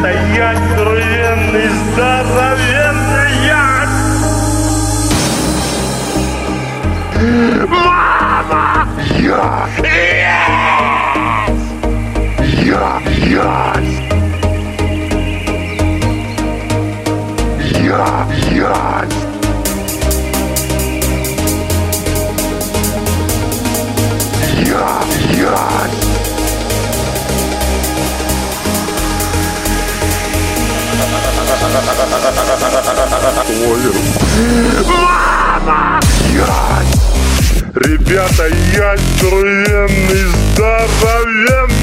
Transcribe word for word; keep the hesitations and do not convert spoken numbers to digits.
Ребята, я здоровенный, здоровенный я! Мама! Я! Yes! Я! Yes! Я! Yes! Я! Yes! Мама! Я! Ребята, я здоровенный, здоровенный!